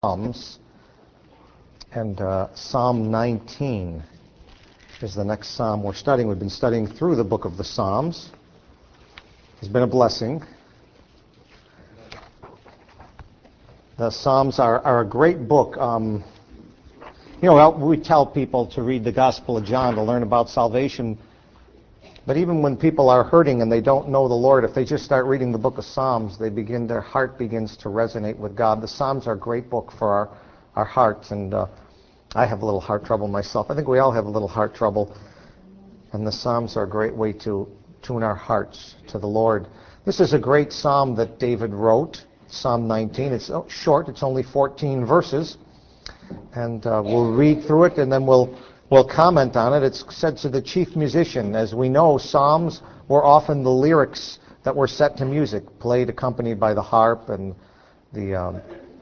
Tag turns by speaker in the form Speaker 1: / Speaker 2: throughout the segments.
Speaker 1: Psalms, and Psalm 19 is the next psalm we're studying. We've been studying through the book of the Psalms. It's been a blessing. The Psalms are a great book. We tell people to read the Gospel of John to learn about salvation, but even when people are hurting and they don't know the Lord, if they just start reading the book of Psalms, their heart begins to resonate with God. The Psalms are a great book for our hearts, and I have a little heart trouble myself. I think we all have a little heart trouble, and the Psalms are a great way to tune our hearts to the Lord. This is a great psalm that David wrote, Psalm 19. It's short. It's only 14 verses, and we'll read through it, and then we'll comment on it. It's said to the chief musician. As we know, psalms were often the lyrics that were set to music, played accompanied by the harp and the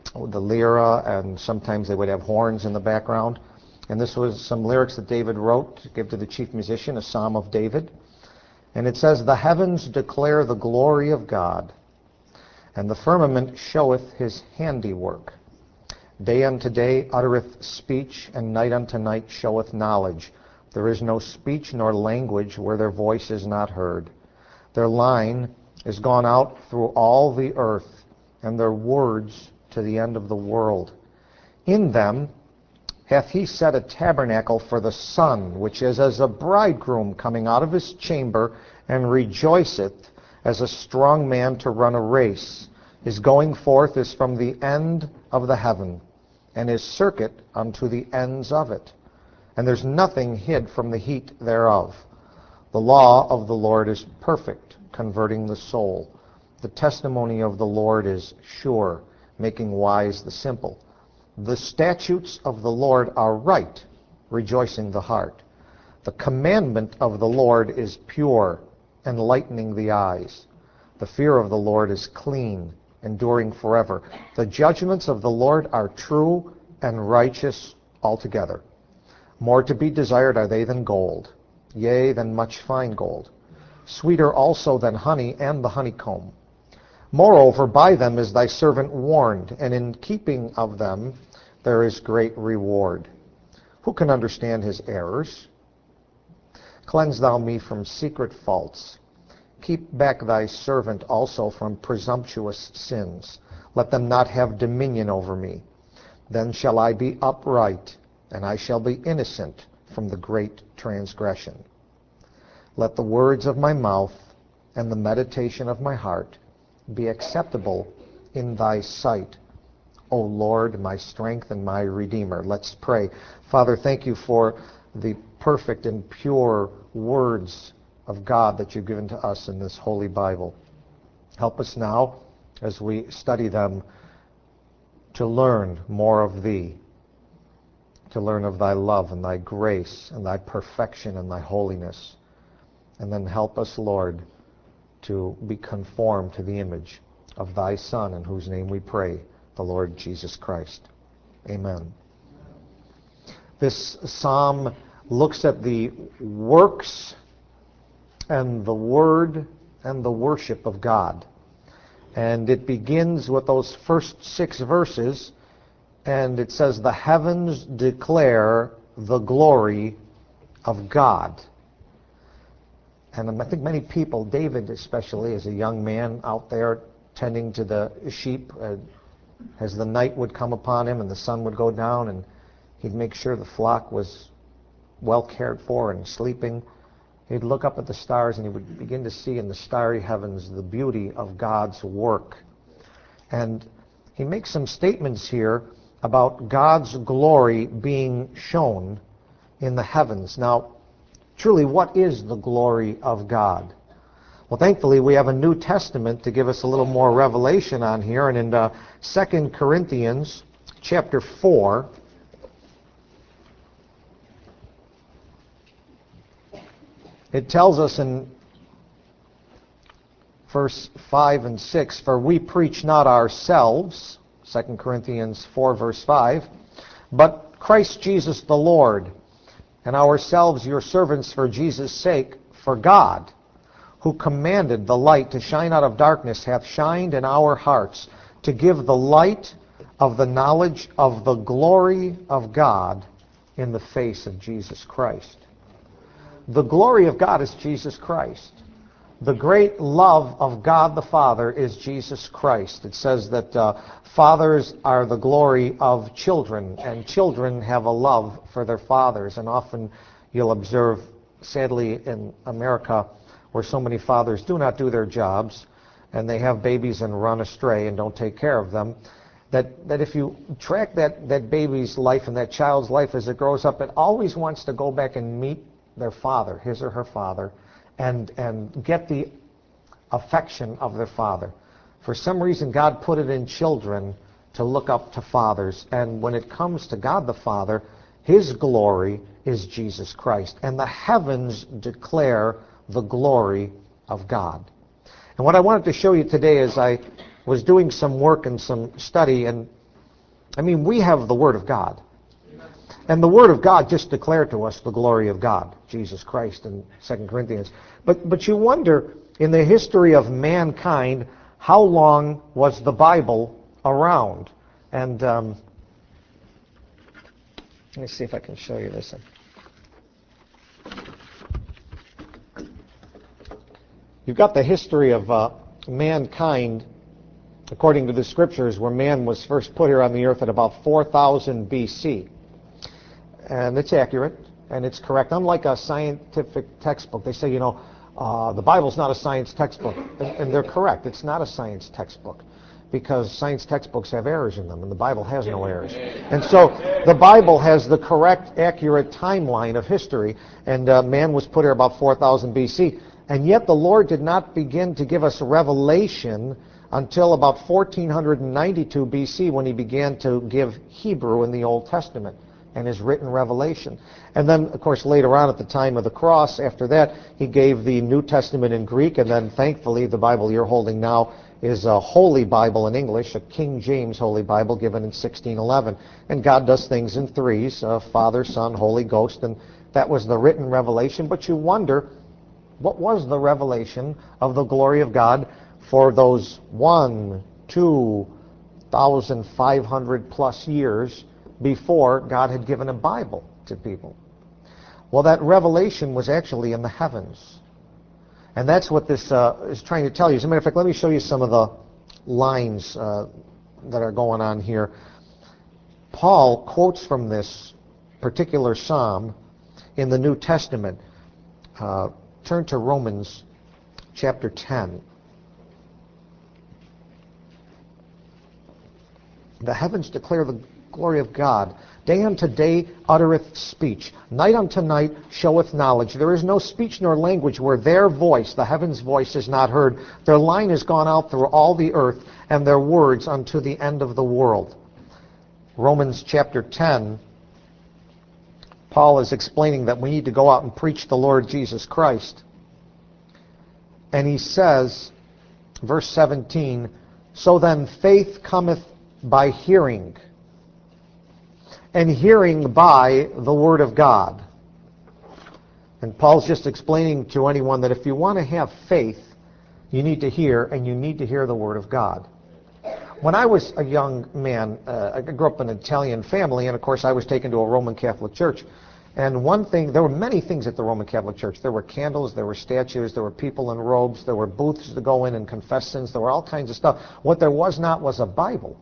Speaker 1: lyra, and sometimes they would have horns in the background. And this was some lyrics that David wrote to give to the chief musician, a psalm of David. And it says, "The heavens declare the glory of God, and the firmament showeth his handiwork. Day unto day uttereth speech, and night unto night showeth knowledge. There is no speech nor language where their voice is not heard. Their line is gone out through all the earth, and their words to the end of the world. In them hath he set a tabernacle for the sun, which is as a bridegroom coming out of his chamber, and rejoiceth as a strong man to run a race. His going forth is from the end of the heaven, and his circuit unto the ends of it. And there's nothing hid from the heat thereof. The law of the Lord is perfect, converting the soul. The testimony of the Lord is sure, making wise the simple. The statutes of the Lord are right, rejoicing the heart. The commandment of the Lord is pure, enlightening the eyes. The fear of the Lord is clean, enduring forever. The judgments of the Lord are true and righteous altogether. More to be desired are they than gold, yea, than much fine gold. Sweeter also than honey and the honeycomb. Moreover, by them is thy servant warned, and in keeping of them there is great reward. Who can understand his errors? Cleanse thou me from secret faults. Keep back thy servant also from presumptuous sins. Let them not have dominion over me. Then shall I be upright, and I shall be innocent from the great transgression. Let the words of my mouth and the meditation of my heart be acceptable in thy sight, O Lord, my strength and my Redeemer." Let's pray. Father, thank you for the perfect and pure words of God that you've given to us in this Holy Bible. Help us now, as we study them, to learn more of thee, to learn of thy love and thy grace and thy perfection and thy holiness. And then help us, Lord, to be conformed to the image of thy Son, in whose name we pray, the Lord Jesus Christ. Amen. This psalm looks at the works and the word and the worship of God. And it begins with those first 6 verses, and it says, "The heavens declare the glory of God." And I think many people, David especially, as a young man out there tending to the sheep, as the night would come upon him and the sun would go down, and he'd make sure the flock was well cared for and sleeping, he'd look up at the stars and he would begin to see in the starry heavens the beauty of God's work. And he makes some statements here about God's glory being shown in the heavens. Now, truly, what is the glory of God? Well, thankfully, we have a New Testament to give us a little more revelation on here. And in 2 Corinthians chapter 4, it tells us in verse 5 and 6, "For we preach not ourselves," 2 Corinthians 4, verse 5, "but Christ Jesus the Lord, and ourselves your servants for Jesus' sake, for God, who commanded the light to shine out of darkness, hath shined in our hearts, to give the light of the knowledge of the glory of God in the face of Jesus Christ. The glory of God is Jesus Christ. The great love of God the Father is Jesus Christ. It says that fathers are the glory of children, and children have a love for their fathers. And often you'll observe, sadly, in America, where so many fathers do not do their jobs, and they have babies and run astray and don't take care of them, that if you track that baby's life and that child's life as it grows up, it always wants to go back and meet their father, his or her father, and get the affection of their father. For some reason, God put it in children to look up to fathers. And when it comes to God the Father, his glory is Jesus Christ. And the heavens declare the glory of God. And what I wanted to show you today is I was doing some work and some study, and I mean, we have the Word of God. And the Word of God just declared to us the glory of God, Jesus Christ in 2 Corinthians. But you wonder, in the history of mankind, how long was the Bible around? And let me see if I can show you this. You've got the history of mankind, according to the Scriptures, where man was first put here on the earth at about 4000 B.C., and it's accurate, and it's correct. Unlike a scientific textbook, they say, the Bible's not a science textbook. And they're correct. It's not a science textbook, because science textbooks have errors in them, and the Bible has no errors. And so the Bible has the correct, accurate timeline of history, and man was put here about 4000 B.C., and yet the Lord did not begin to give us revelation until about 1492 B.C., when he began to give Hebrew in the Old Testament and his written revelation. And then, of course, later on at the time of the cross, after that, he gave the New Testament in Greek, and then, thankfully, the Bible you're holding now is a Holy Bible in English, a King James Holy Bible given in 1611. And God does things in threes, Father, Son, Holy Ghost, and that was the written revelation. But you wonder, what was the revelation of the glory of God for those 2,500 plus years before God had given a Bible to people? Well, that revelation was actually in the heavens. And that's what this is trying to tell you. As a matter of fact, let me show you some of the lines that are going on here. Paul quotes from this particular psalm in the New Testament. Turn to Romans chapter 10. The heavens declare the glory of God. Day unto day uttereth speech. Night unto night showeth knowledge. There is no speech nor language where their voice, the heaven's voice, is not heard. Their line is gone out through all the earth, and their words unto the end of the world. Romans chapter 10, Paul is explaining that we need to go out and preach the Lord Jesus Christ. And he says, verse 17, so then faith cometh by hearing, and hearing by the Word of God. And Paul's just explaining to anyone that if you want to have faith, you need to hear, and you need to hear the Word of God. When I was a young man, I grew up in an Italian family, and of course I was taken to a Roman Catholic church. And one thing, there were many things at the Roman Catholic Church. There were candles, there were statues, there were people in robes, there were booths to go in and confess sins, there were all kinds of stuff. What there was not was a Bible.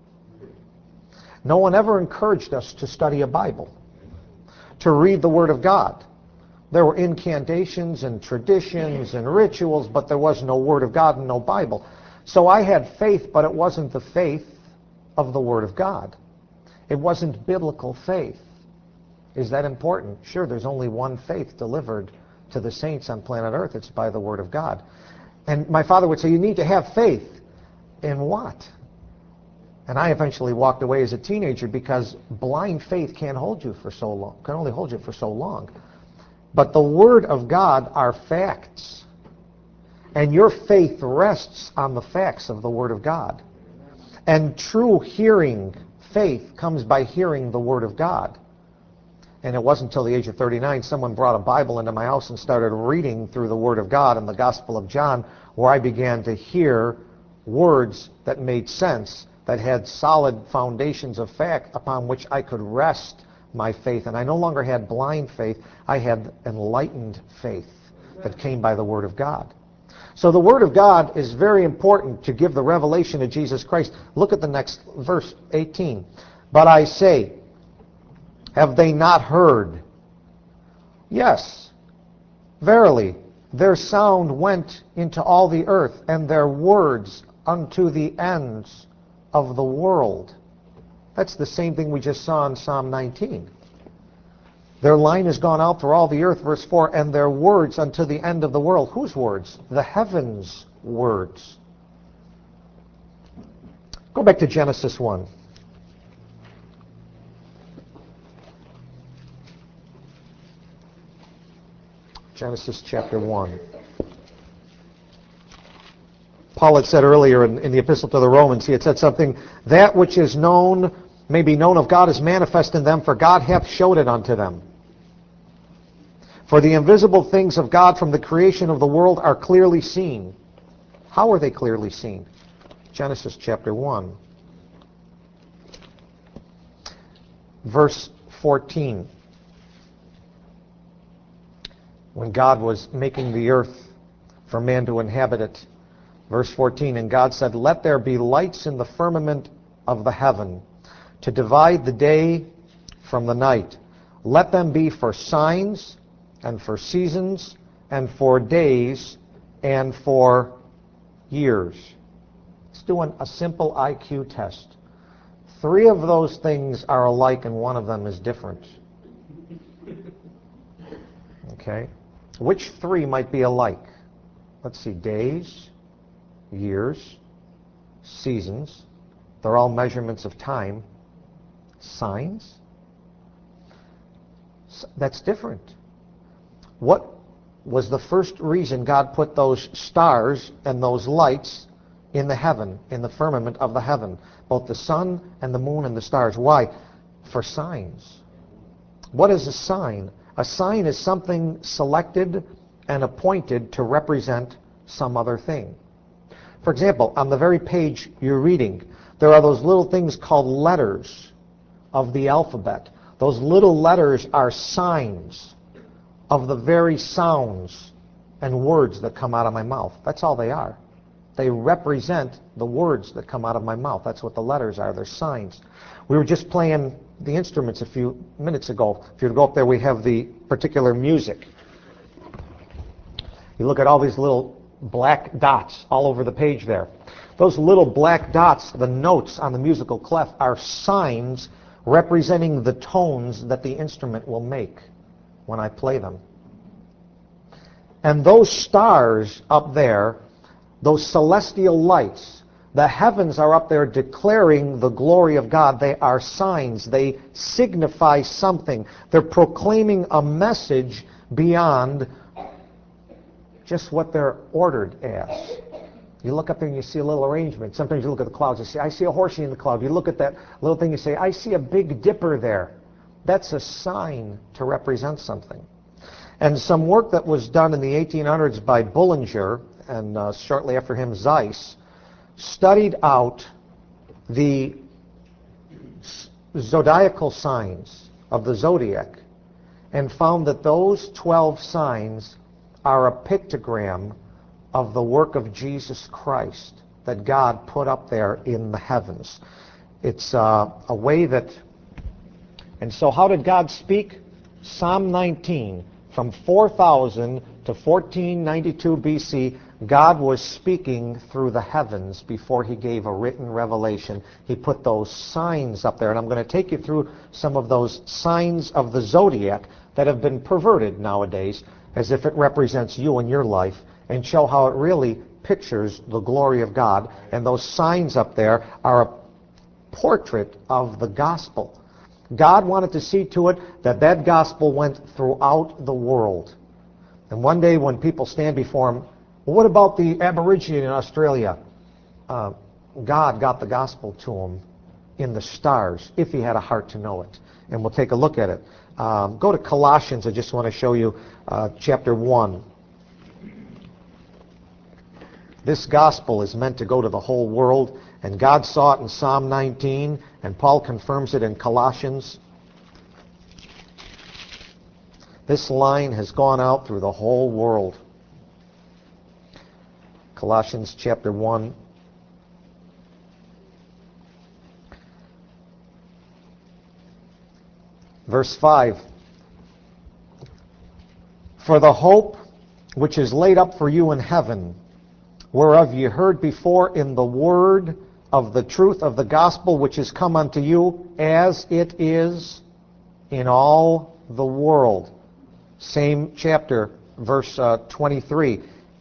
Speaker 1: No one ever encouraged us to study a Bible, to read the Word of God. There were incantations and traditions and rituals, but there was no Word of God and no Bible. So I had faith, but it wasn't the faith of the Word of God. It wasn't biblical faith. Is that important? Sure, there's only one faith delivered to the saints on planet Earth. It's by the Word of God. And my father would say, you need to have faith. In what? And I eventually walked away as a teenager because blind faith can't hold you for so long, can only hold you for so long. But the Word of God are facts. And your faith rests on the facts of the Word of God. And true hearing, faith, comes by hearing the Word of God. And it wasn't until the age of 39 someone brought a Bible into my house and started reading through the Word of God in the Gospel of John, where I began to hear words that made sense that had solid foundations of fact upon which I could rest my faith. And I no longer had blind faith. I had enlightened faith that came by the Word of God. So the Word of God is very important to give the revelation of Jesus Christ. Look at the next verse, 18. But I say, have they not heard? Yes, verily, their sound went into all the earth, and their words unto the ends of the world. That's the same thing we just saw in Psalm 19. Their line has gone out through all the earth, verse 4, and their words unto the end of the world. Whose words? The heavens' words. Go back to Genesis 1. Genesis chapter 1. Paul had said earlier in the epistle to the Romans, he had said something, that which is known may be known of God is manifest in them, for God hath showed it unto them. For the invisible things of God from the creation of the world are clearly seen. How are they clearly seen? Genesis chapter 1. Verse 14. When God was making the earth for man to inhabit it. Verse 14, and God said, let there be lights in the firmament of the heaven, to divide the day from the night. Let them be for signs, and for seasons, and for days, and for years. Let's do a simple IQ test. 3 of those things are alike, and 1 of them is different. Okay? Which 3 might be alike? Let's see, days, years, seasons. They're all measurements of time. Signs. That's different. What was the first reason God put those stars and those lights in the heaven, in the firmament of the heaven? Both the sun and the moon and the stars. Why? For signs. What is a sign? A sign is something selected and appointed to represent some other thing. For example, on the very page you're reading, there are those little things called letters of the alphabet. Those little letters are signs of the very sounds and words that come out of my mouth. That's all they are. They represent the words that come out of my mouth. That's what the letters are. They're signs. We were just playing the instruments a few minutes ago. If you go up there, we have the particular music. You look at all these little black dots all over the page there. Those little black dots, the notes on the musical clef, are signs representing the tones that the instrument will make when I play them. And those stars up there, those celestial lights, the heavens are up there declaring the glory of God. They are signs. They signify something. They're proclaiming a message beyond just what they're ordered as. You look up there and you see a little arrangement. Sometimes you look at the clouds and say, I see a horsey in the cloud. You look at that little thing and say, I see a big dipper there. That's a sign to represent something. And some work that was done in the 1800s by Bullinger, and shortly after him Zeiss, studied out the zodiacal signs of the zodiac and found that those 12 signs are a pictogram of the work of Jesus Christ that God put up there in the heavens. It's a way that... And so how did God speak? Psalm 19, from 4000 to 1492 BC, God was speaking through the heavens before he gave a written revelation. He put those signs up there, and I'm going to take you through some of those signs of the zodiac that have been perverted nowadays as if it represents you and your life, and show how it really pictures the glory of God. And those signs up there are a portrait of the gospel. God wanted to see to it that that gospel went throughout the world. And one day when people stand before him, well, what about the Aborigine in Australia? God got the gospel to him in the stars, if he had a heart to know it. And we'll take a look at it. Go to Colossians. I just want to show you chapter 1. This gospel is meant to go to the whole world, And God saw it in Psalm 19, and Paul confirms it in Colossians. This line has gone out through the whole world. Colossians chapter 1. Verse 5. For the hope which is laid up for you in heaven, whereof ye heard before in the word of the truth of the gospel which is come unto you, as it is in all the world. Same chapter, verse 23.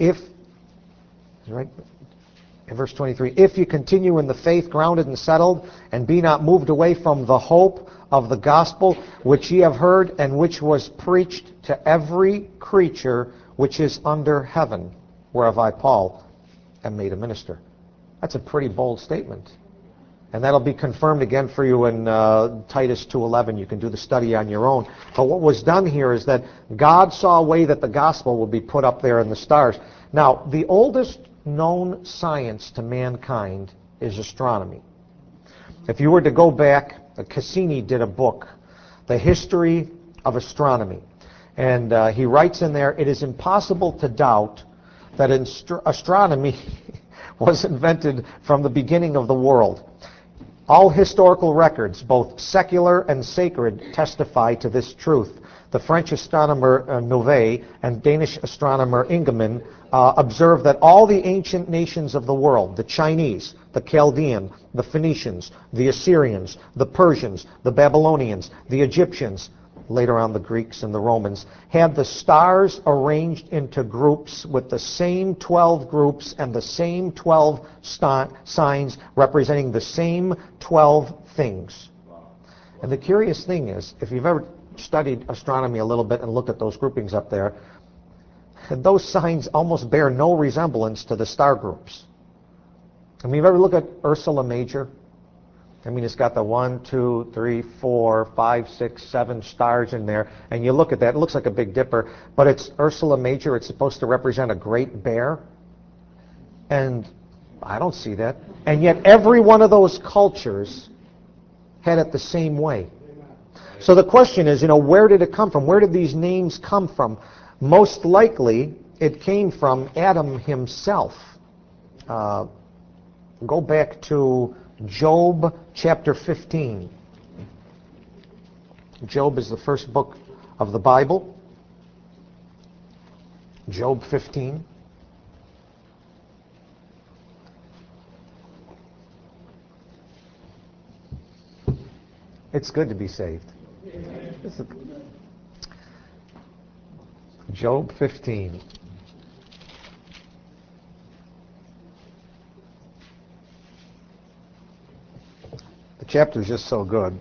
Speaker 1: Verse 23, if you continue in the faith, grounded and settled, and be not moved away from the hope of the gospel which ye have heard, and which was preached to every creature which is under heaven, whereof I, Paul, am made a minister. That's a pretty bold statement. And that'll be confirmed again for you in Titus 2:11. You can do the study on your own. But what was done here is that God saw a way that the gospel would be put up there in the stars. Now, the oldest known science to mankind is astronomy. If you were to go back, Cassini did a book, The History of Astronomy. And he writes in there, it is impossible to doubt that astronomy was invented from the beginning of the world. All historical records, both secular and sacred, testify to this truth. The French astronomer Nouvet and Danish astronomer Ingemann observed that all the ancient nations of the world, the Chinese, the Chaldean, the Phoenicians, the Assyrians, the Persians, the Babylonians, the Egyptians, later on the Greeks and the Romans, had the stars arranged into groups with the same 12 groups and the same 12 signs representing the same 12 things. And the curious thing is, if you've ever studied astronomy a little bit and looked at those groupings up there, those signs almost bear no resemblance to the star groups. I mean, you've ever looked at Ursula Major? I mean, it's got the 1, 2, 3, 4, 5, 6, 7 stars in there, and you look at that, it looks like a Big Dipper, but it's Ursula Major, it's supposed to represent a great bear, and I don't see that. And yet every one of those cultures had it the same way. So the question is, where did it come from? Where did these names come from? Most likely, it came from Adam himself. Go back to Job chapter 15. Job is the first book of the Bible. Job 15. It's good to be saved. Job 15. The chapter is just so good.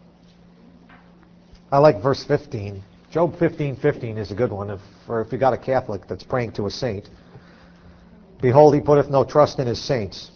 Speaker 1: I like verse 15. Job 15:15 is a good one if you got a Catholic that's praying to a saint. Behold, he putteth no trust in his saints.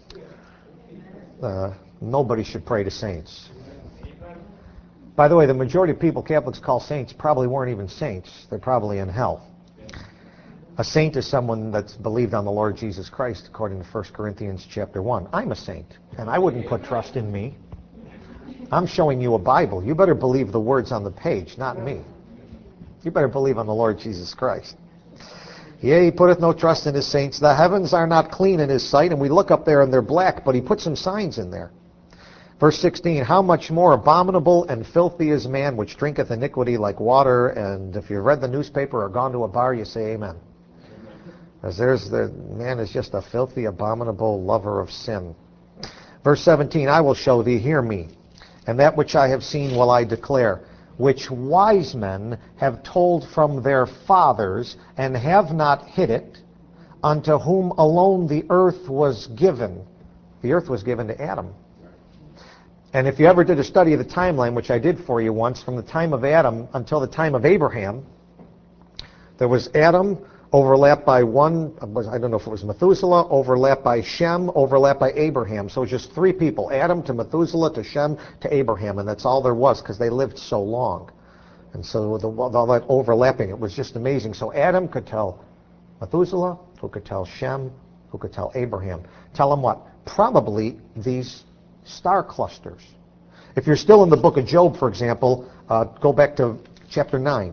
Speaker 1: Nobody should pray to saints. By the way, the majority of people Catholics call saints probably weren't even saints. They're probably in hell. A saint is someone that's believed on the Lord Jesus Christ, according to 1 Corinthians chapter 1. I'm a saint, and I wouldn't put trust in me. I'm showing you a Bible. You better believe the words on the page, not me. You better believe on the Lord Jesus Christ. Yea, he putteth no trust in his saints. The heavens are not clean in his sight, and we look up there and they're black, but he put some signs in there. Verse 16, how much more abominable and filthy is man which drinketh iniquity like water. And if you've read the newspaper or gone to a bar, you say amen. As the man is just a filthy, abominable lover of sin. Verse 17, I will show thee, hear me, and that which I have seen will I declare, which wise men have told from their fathers, and have not hid it, unto whom alone the earth was given. The earth was given to Adam. And if you ever did a study of the timeline, which I did for you once, from the time of Adam until the time of Abraham, there was Adam, overlapped by one, I don't know if it was Methuselah, overlapped by Shem, overlapped by Abraham. So it was just three people, Adam to Methuselah to Shem to Abraham, and that's all there was because they lived so long. And so with all that overlapping, it was just amazing. So Adam could tell Methuselah, who could tell Shem, who could tell Abraham. Tell them what? probably these star clusters. If you're still in the book of Job, for example, go back to chapter 9.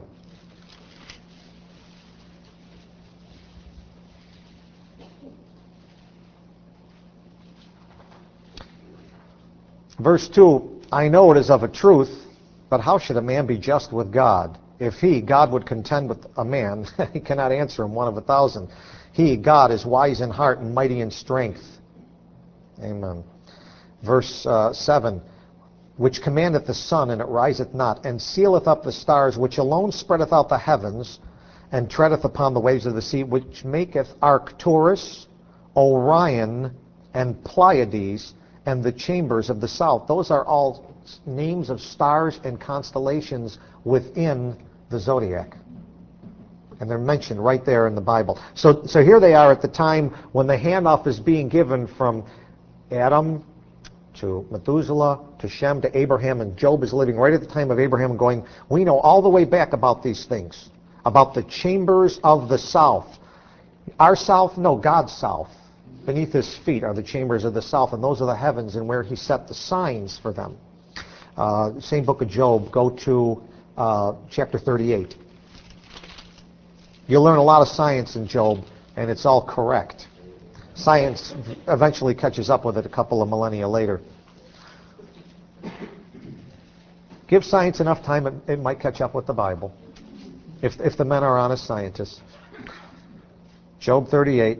Speaker 1: Verse 2, I know it is of a truth, but how should a man be just with God? If he, God, would contend with a man, he cannot answer him, one of 1,000. He, God, is wise in heart and mighty in strength. Amen. Verse 7, which commandeth the sun, and it riseth not, and sealeth up the stars, which alone spreadeth out the heavens, and treadeth upon the waves of the sea, which maketh Arcturus, Orion, and Pleiades, and the chambers of the south. Those are all names of stars and constellations within the zodiac. And they're mentioned right there in the Bible. So here they are at the time when the handoff is being given from Adam to Methuselah to Shem to Abraham, and Job is living right at the time of Abraham and going, we know all the way back about these things, about the chambers of the south. Our south? No, God's south. Beneath his feet are the chambers of the south, and those are the heavens, and where he set the signs for them. Same book of Job, go to chapter 38. You'll learn a lot of science in Job, and it's all correct. Science eventually catches up with it a couple of millennia later. Give science enough time, it might catch up with the Bible, if the men are honest scientists. Job 38.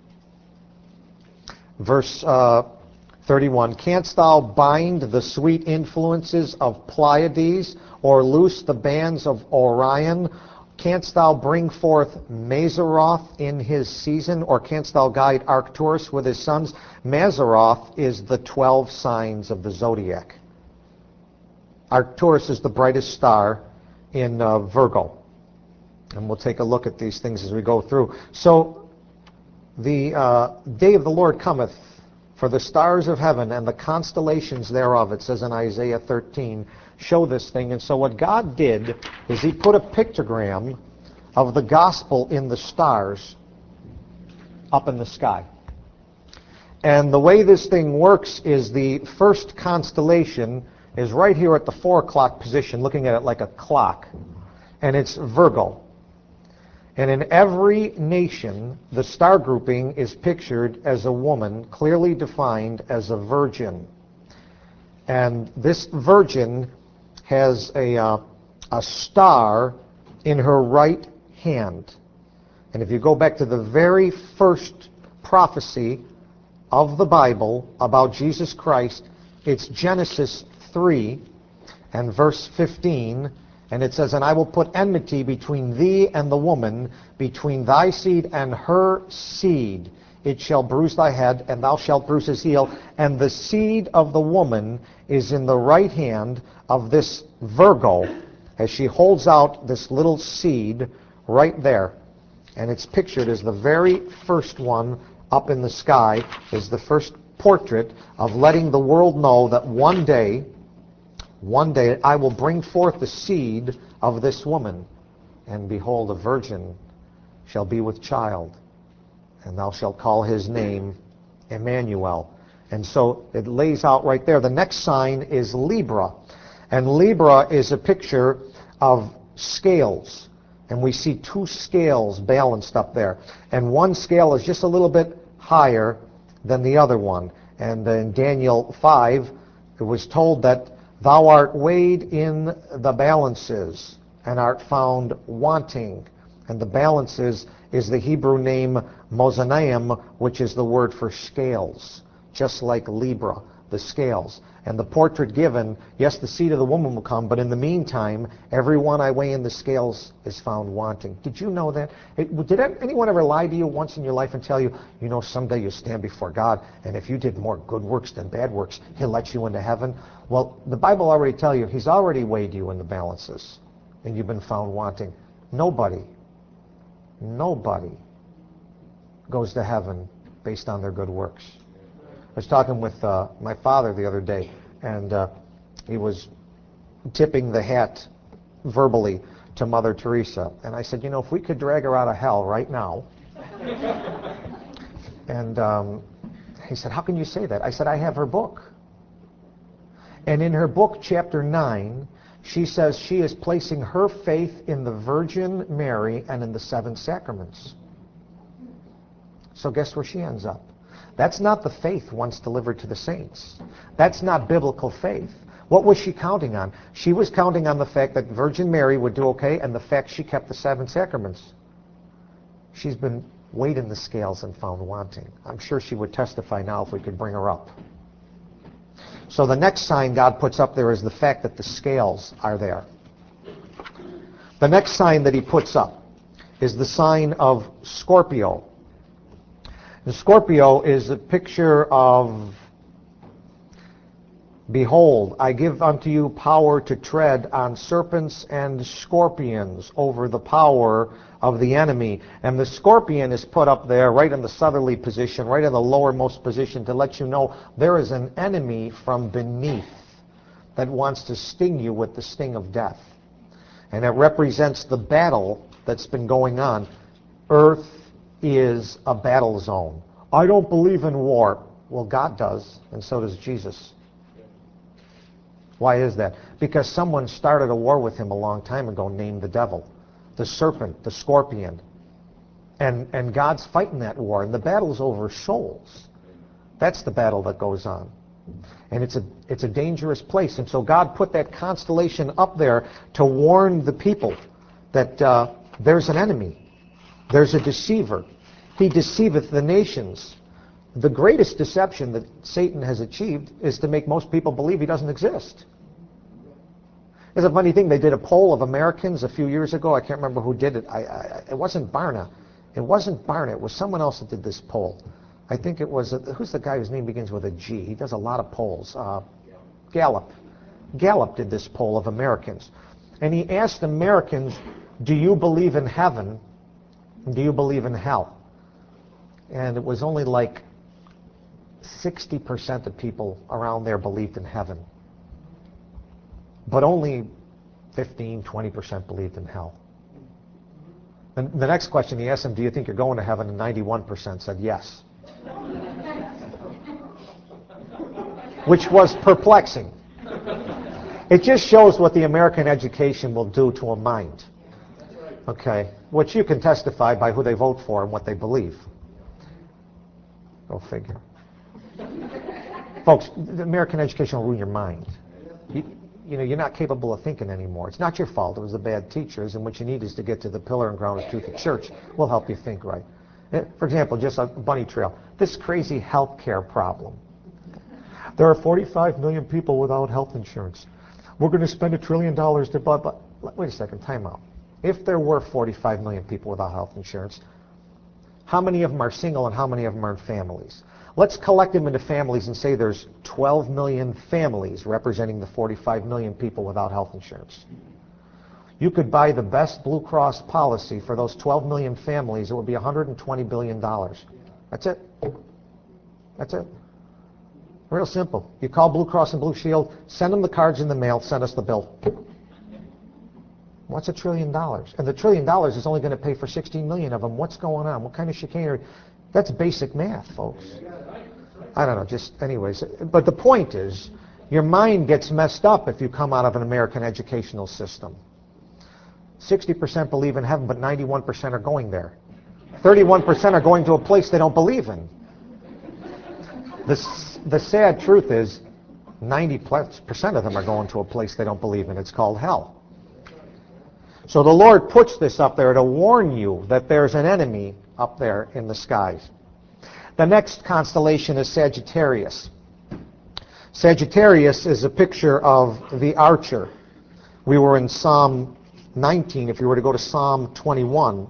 Speaker 1: Verse 31, canst thou bind the sweet influences of Pleiades, or loose the bands of Orion? Canst thou bring forth Mazzaroth in his season, or canst thou guide Arcturus with his sons? Mazzaroth is the 12 signs of the zodiac. Arcturus is the brightest star in Virgo. And we'll take a look at these things as we go through. So, the day of the Lord cometh, for the stars of heaven and the constellations thereof, it says in Isaiah 13, show this thing. And so what God did is he put a pictogram of the gospel in the stars up in the sky. And the way this thing works is the first constellation is right here at the 4 o'clock position, looking at it like a clock. And it's Virgo. And in every nation, the star grouping is pictured as a woman, clearly defined as a virgin. And this virgin has a star in her right hand. And if you go back to the very first prophecy of the Bible about Jesus Christ, it's Genesis 3 and verse 15. And it says, and I will put enmity between thee and the woman, between thy seed and her seed. It shall bruise thy head, and thou shalt bruise his heel. And the seed of the woman is in the right hand of this Virgo, as she holds out this little seed right there. And it's pictured as the very first one up in the sky, is the first portrait of letting the world know that one day I will bring forth the seed of this woman, and behold, a virgin shall be with child, and thou shalt call his name Emmanuel. And so it lays out right there. The next sign is Libra, and Libra is a picture of scales, and we see 2 scales balanced up there, and one scale is just a little bit higher than the other one. And in Daniel 5, it was told that thou art weighed in the balances, and art found wanting. And the balances is the Hebrew name Mosaneim, which is the word for scales, just like Libra, the scales. And the portrait given, yes, the seed of the woman will come, but in the meantime, every one I weigh in the scales is found wanting. Did you know that? Did anyone ever lie to you once in your life and tell you, you know, someday you'll stand before God, and if you did more good works than bad works, he'll let you into heaven? Well, the Bible already tells you, he's already weighed you in the balances, and you've been found wanting. Nobody goes to heaven based on their good works. I was talking with my father the other day, and he was tipping the hat verbally to Mother Teresa. And I said, you know, if we could drag her out of hell right now and He said, how can you say that? I said, I have her book. And in her book, chapter 9, she says she is placing her faith in the Virgin Mary and in the 7 sacraments. So guess where she ends up? That's not the faith once delivered to the saints. That's not biblical faith. What was she counting on? She was counting on the fact that Virgin Mary would do okay and the fact she kept the 7 sacraments. She's been weighed in the scales and found wanting. I'm sure she would testify now if we could bring her up. So the next sign God puts up there is the fact that the scales are there. The next sign that he puts up is the sign of Scorpio. And Scorpio is a picture of, behold, I give unto you power to tread on serpents and scorpions over the power of the enemy. And the scorpion is put up there right in the southerly position, right in the lowermost position, to let you know there is an enemy from beneath that wants to sting you with the sting of death. And it represents the battle that's been going on. Earth is a battle zone. I don't believe in war. Well, God does, and so does Jesus. Why is that? Because someone started a war with him a long time ago named the devil, the serpent, the scorpion. And God's fighting that war, and the battle's over souls. That's the battle that goes on. And it's a dangerous place. And so God put that constellation up there to warn the people that there's an enemy. There's a deceiver. He deceiveth the nations. The greatest deception that Satan has achieved is to make most people believe he doesn't exist. It's a funny thing. They did a poll of Americans a few years ago. I can't remember who did it. It wasn't Barna. It wasn't Barna. It was someone else that did this poll. I think it was, who's the guy whose name begins with a G? He does a lot of polls. Gallup. Gallup did this poll of Americans. And he asked Americans, do you believe in heaven? Do you believe in hell? And it was only like 60% of people around there believed in heaven. But only 15, 20% believed in hell. And the next question he asked them, do you think you're going to heaven? And 91% said yes. Which was perplexing. It just shows what the American education will do to a mind. Okay? Which you can testify by who they vote for and what they believe. Go figure. Folks, the American education will ruin your mind. You know, you're not capable of thinking anymore. It's not your fault. It was the bad teachers, and what you need is to get to the pillar and ground of truth of church. Will help you think right. For example, just a bunny trail. This crazy health care problem. There are 45 million people without health insurance. We're going to spend $1 trillion to but wait a second, time out. If there were 45 million people without health insurance, how many of them are single and how many of them are in families? Let's collect them into families and say there's 12 million families representing the 45 million people without health insurance. You could buy the best Blue Cross policy for those 12 million families. It would be $120 billion. That's it. That's it. Real simple. You call Blue Cross and Blue Shield, send them the cards in the mail, send us the bill. What's $1 trillion? And the $1 trillion is only going to pay for 16 million of them. What's going on? What kind of chicanery? That's basic math, folks. I don't know, just anyways. But the point is, your mind gets messed up if you come out of an American educational system. 60% believe in heaven, but 91% are going there. 31% are going to a place they don't believe in. The sad truth is, 90% of them are going to a place they don't believe in. It's called hell. So the Lord puts this up there to warn you that there's an enemy up there in the skies. The next constellation is Sagittarius. Sagittarius is a picture of the archer. We were in Psalm 19. If you were to go to Psalm 21,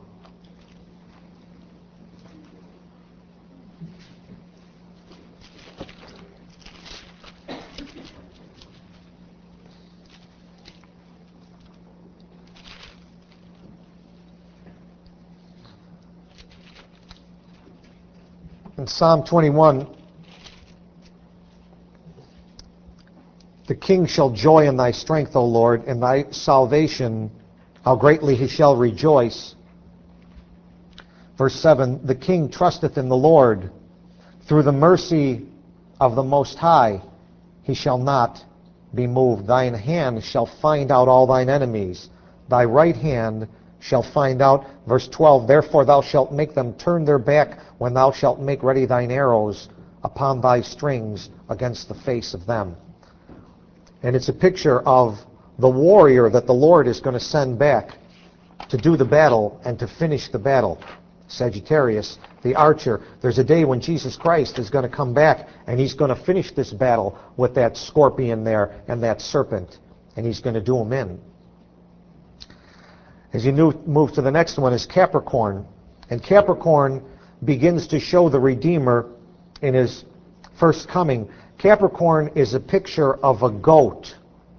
Speaker 1: in Psalm 21, the king shall joy in thy strength, O Lord, in thy salvation, how greatly he shall rejoice. Verse 7, the king trusteth in the Lord. Through the mercy of the Most High, he shall not be moved. Thine hand shall find out all thine enemies. Thy right hand shall find out. Verse 12, therefore thou shalt make them turn their back when thou shalt make ready thine arrows upon thy strings against the face of them. And it's a picture of the warrior that the Lord is going to send back to do the battle and to finish the battle. Sagittarius, the archer. There's a day when Jesus Christ is going to come back and he's going to finish this battle with that scorpion there and that serpent, and he's going to do them in. As you move to the next one is Capricorn. And Capricorn begins to show the Redeemer in his first coming. Capricorn is a picture of a goat.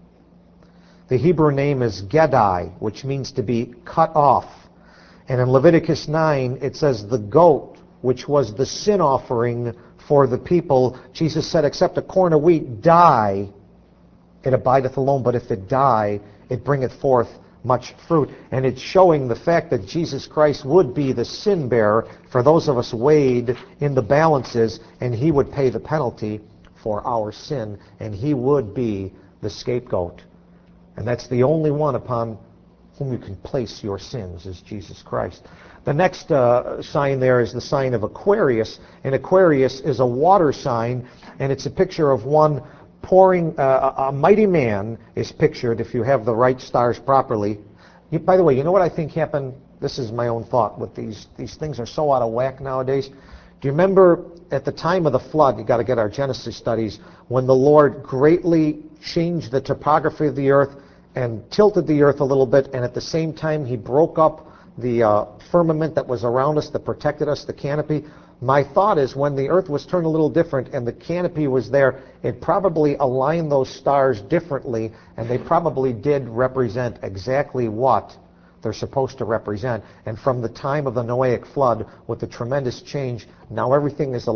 Speaker 1: The Hebrew name is Gedai, which means to be cut off. And in Leviticus 9, it says the goat, which was the sin offering for the people, Jesus said, except a corn of wheat die, it abideth alone, but if it die, it bringeth forth much fruit. And it's showing the fact that Jesus Christ would be the sin bearer for those of us weighed in the balances, and he would pay the penalty for our sin, and he would be the scapegoat. And that's the only one upon whom you can place your sins, is Jesus Christ. The next sign there is the sign of Aquarius, and Aquarius is a water sign, and it's a picture of one pouring, a mighty man is pictured if you have the right stars properly. By the way, you know what I think happened? This is my own thought, but these things are so out of whack nowadays. Do you remember at the time of the flood, you got to get our Genesis studies, when the Lord greatly changed the topography of the earth and tilted the earth a little bit, and at the same time he broke up the firmament that was around us that protected us, the canopy? My thought is when the earth was turned a little different and the canopy was there, it probably aligned those stars differently, and they probably did represent exactly what they're supposed to represent. And from the time of the Noahic flood, with the tremendous change, now everything is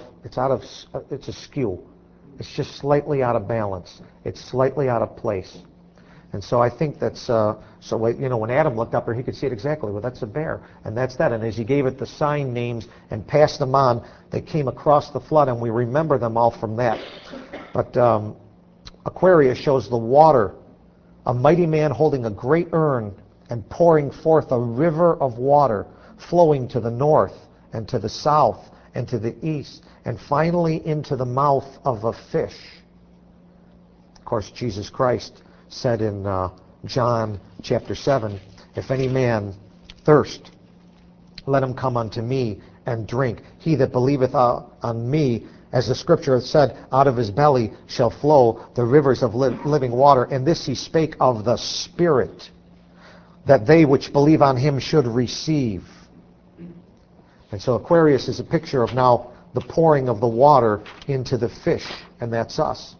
Speaker 1: it's askew. It's just slightly out of balance. It's slightly out of place. And so I think that's, when Adam looked up there, he could see it exactly. Well, that's a bear, and that's that. And as he gave it the sign names and passed them on, they came across the flood, and we remember them all from that. But Aquarius shows the water, a mighty man holding a great urn and pouring forth a river of water flowing to the north and to the south and to the east, and finally into the mouth of a fish. Of course, Jesus Christ said in John chapter 7, if any man thirst, let him come unto me and drink. He that believeth on me, as the scripture hath said, out of his belly shall flow the rivers of living water. And this he spake of the Spirit, that they which believe on him should receive. And so Aquarius is a picture of now the pouring of the water into the fish, and that's us.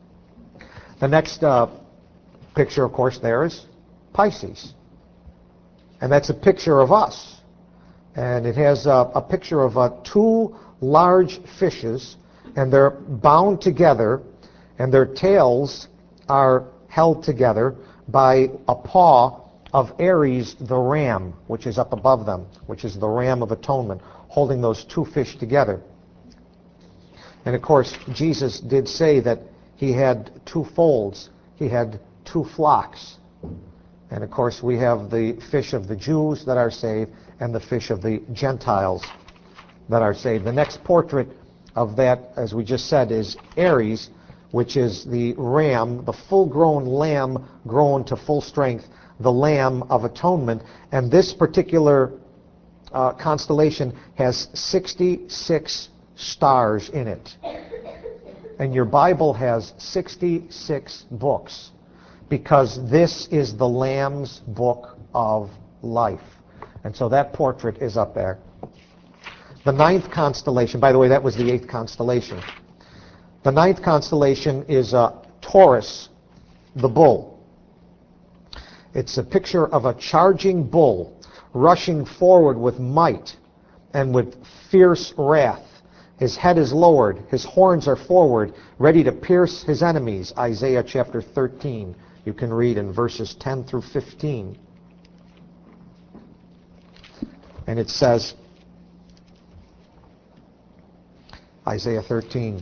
Speaker 1: The next picture, of course, there is Pisces. And that's a picture of us. And it has a picture of two large fishes, and they're bound together, and their tails are held together by a paw of Aries the ram, which is up above them, which is the ram of atonement, holding those two fish together. And of course, Jesus did say that he had two folds. He had two flocks. And of course, we have the fish of the Jews that are saved and the fish of the Gentiles that are saved. The next portrait of that, as we just said, is Aries, which is the ram, the full-grown lamb grown to full strength, the Lamb of Atonement. And this particular constellation has 66 stars in it. And your Bible has 66 books, because this is the Lamb's book of life. And so that portrait is up there. The ninth constellation, by the way, that was the eighth constellation. The ninth constellation is Taurus, the bull. It's a picture of a charging bull rushing forward with might and with fierce wrath. His head is lowered, his horns are forward, ready to pierce his enemies. Isaiah chapter 13. You can read in verses 10 through 15. And it says, Isaiah 13.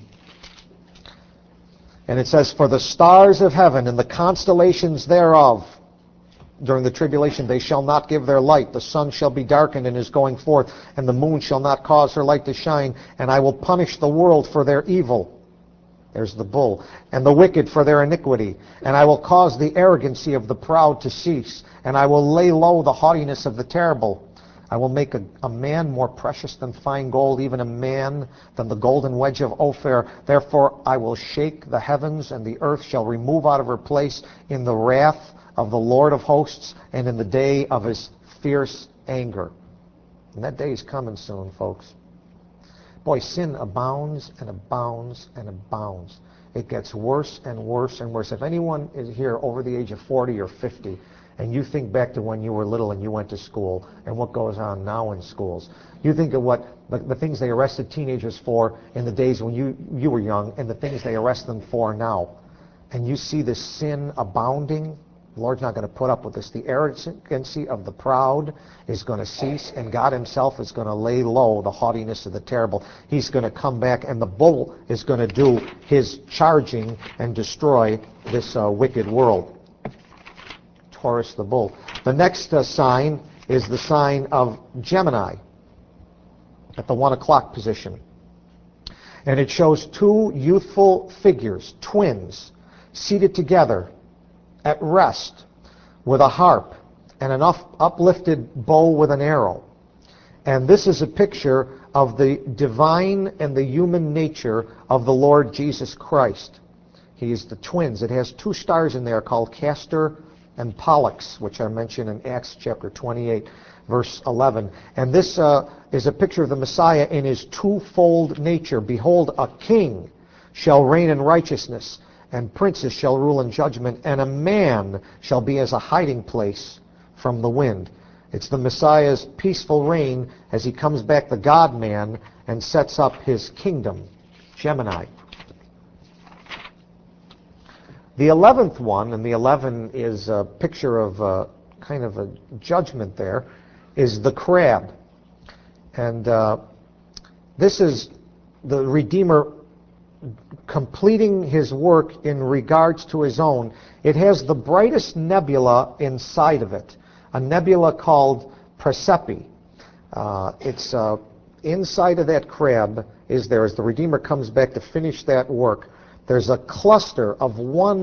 Speaker 1: And it says, "For the stars of heaven and the constellations thereof, during the tribulation, they shall not give their light. The sun shall be darkened in his going forth, and the moon shall not cause her light to shine. And I will punish the world for their evil." There's the bull. "And the wicked for their iniquity. And I will cause the arrogancy of the proud to cease. And I will lay low the haughtiness of the terrible. I will make a man more precious than fine gold, even a man than the golden wedge of Ophir. Therefore I will shake the heavens, and the earth shall remove out of her place in the wrath of the Lord of hosts, and in the day of his fierce anger." And that day is coming soon, folks. Boy, sin abounds and abounds and abounds. It gets worse and worse and worse. If anyone is here over the age of 40 or 50, and you think back to when you were little and you went to school, and what goes on now in schools, you think of what the things they arrested teenagers for in the days when you were young, and the things they arrest them for now, and you see this sin abounding. The Lord's not going to put up with this. The arrogancy of the proud is going to cease, and God himself is going to lay low the haughtiness of the terrible. He's going to come back, and the bull is going to do his charging and destroy this wicked world. Taurus the bull. The next sign is the sign of Gemini at the 1 o'clock position. And it shows two youthful figures, twins, seated together at rest with a harp and an uplifted bow with an arrow. And this is a picture of the divine and the human nature of the Lord Jesus Christ. He is the twins. It has two stars in there called Castor and Pollux, which are mentioned in Acts chapter 28, verse 11. And this is a picture of the Messiah in his twofold nature. "Behold, a king shall reign in righteousness, and princes shall rule in judgment, and a man shall be as a hiding place from the wind." It's the Messiah's peaceful reign as he comes back, the God-man, and sets up his kingdom. Gemini. The 11th one, and the 11 is a picture of kind of a judgment there, is the crab. And this is the Redeemer completing his work in regards to his own. It has the brightest nebula inside of it, a nebula called Persepi. It's inside of that crab is there, as the Redeemer comes back to finish that work, there's a cluster of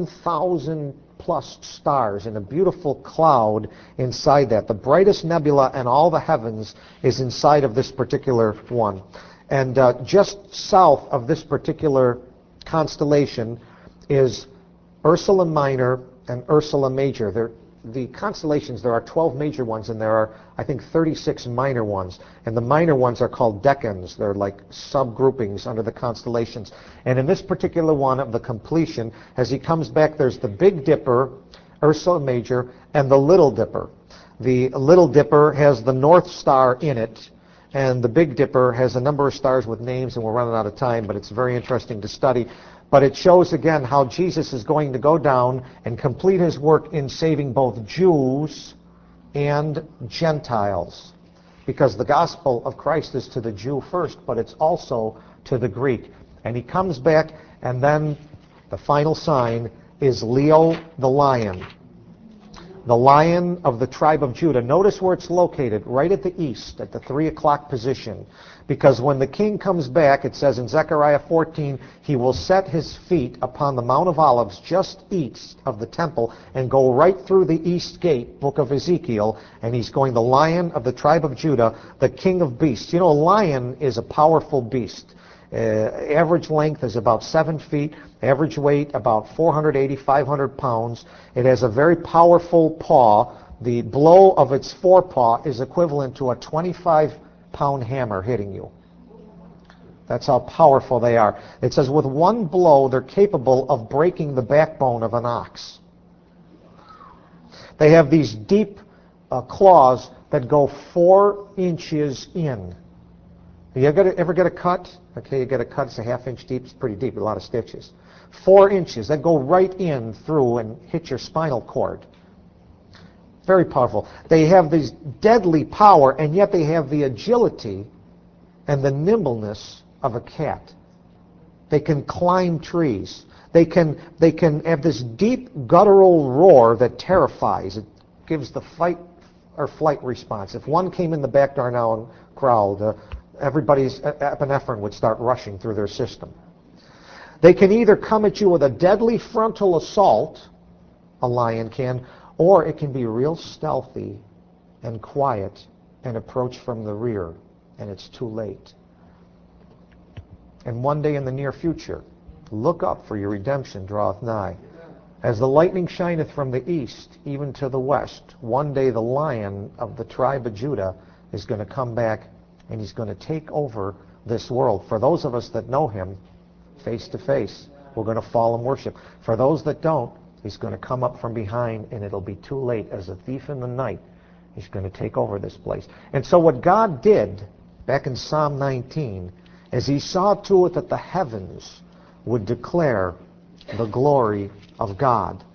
Speaker 1: 1,000 plus stars in a beautiful cloud inside that. The brightest nebula in all the heavens is inside of this particular one. And just south of this particular constellation is Ursula Minor and Ursula Major. The constellations, there are 12 major ones, and there are, I think, 36 minor ones. And the minor ones are called decans. They're like subgroupings under the constellations. And in this particular one of the completion, as he comes back, there's the Big Dipper, Ursula Major, and the Little Dipper. The Little Dipper has the North Star in it, and the Big Dipper has a number of stars with names, and we're running out of time, but it's very interesting to study. But it shows again how Jesus is going to go down and complete his work in saving both Jews and Gentiles. Because the gospel of Christ is to the Jew first, but it's also to the Greek. And he comes back, and then the final sign is Leo the lion. The lion of the tribe of Judah. Notice where it's located, right at the east, at the 3 o'clock position. Because when the king comes back, it says in Zechariah 14, he will set his feet upon the Mount of Olives just east of the temple and go right through the east gate, book of Ezekiel, and he's going the lion of the tribe of Judah, the king of beasts. You know, a lion is a powerful beast. Average length is about 7 feet. Average weight about 480, 500 pounds. It has a very powerful paw. The blow of its forepaw is equivalent to a 25-pound hammer hitting you. That's how powerful they are. It says with one blow, they're capable of breaking the backbone of an ox. They have these deep claws that go 4 inches in. You ever get a cut? Okay, you get a cut, it's a half-inch deep, it's pretty deep, a lot of stitches. 4 inches, that go right in through and hit your spinal cord. Very powerful. They have this deadly power, and yet they have the agility and the nimbleness of a cat. They can climb trees. They can have this deep guttural roar that terrifies. It gives the fight or flight response. If one came in the back door now and growled, everybody's epinephrine would start rushing through their system. They can either come at you with a deadly frontal assault, a lion can, or it can be real stealthy and quiet and approach from the rear, and it's too late. And one day in the near future, look up, for your redemption draweth nigh. As the lightning shineth from the east, even to the west, one day the Lion of the tribe of Judah is going to come back, and he's going to take over this world. For those of us that know him face to face, we're going to fall and worship. For those that don't, he's going to come up from behind, and it'll be too late. As a thief in the night, he's going to take over this place. And so what God did back in Psalm 19 is he saw to it that the heavens would declare the glory of God.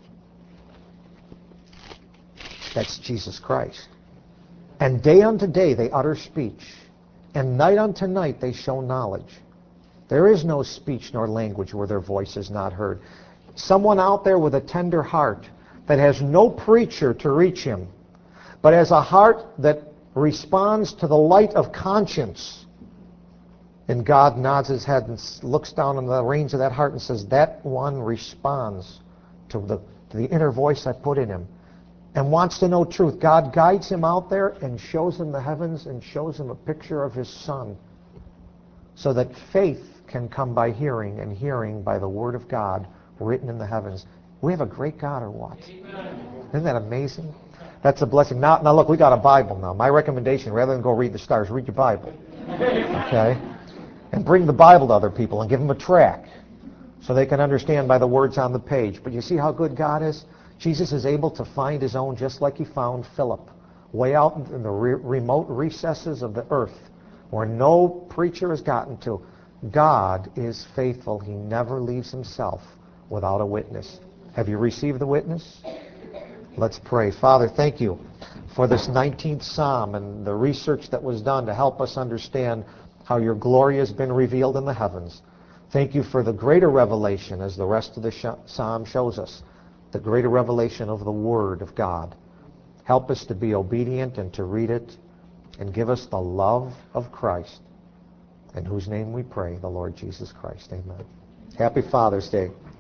Speaker 1: That's Jesus Christ. And day unto day they utter speech, and night unto night they show knowledge. There is no speech nor language where their voice is not heard. Someone out there with a tender heart that has no preacher to reach him, but has a heart that responds to the light of conscience. And God nods his head and looks down on the reins of that heart and says, that one responds to the inner voice I put in him and wants to know truth. God guides him out there and shows him the heavens and shows him a picture of his Son, so that faith can come by hearing, and hearing by the Word of God written in the heavens. We have a great God, or what? Amen. Isn't that amazing? That's a blessing. Now look, we got a Bible now. My recommendation, rather than go read the stars, read your Bible. Okay? And bring the Bible to other people and give them a track so they can understand by the words on the page. But you see how good God is? Jesus is able to find his own just like he found Philip, way out in the remote recesses of the earth where no preacher has gotten to. God is faithful. He never leaves himself without a witness. Have you received the witness? Let's pray. Father, thank you for this 19th Psalm and the research that was done to help us understand how your glory has been revealed in the heavens. Thank you for the greater revelation, as the rest of the Psalm shows us, the greater revelation of the Word of God. Help us to be obedient and to read it, and give us the love of Christ, in whose name we pray, the Lord Jesus Christ. Amen. Happy Father's Day.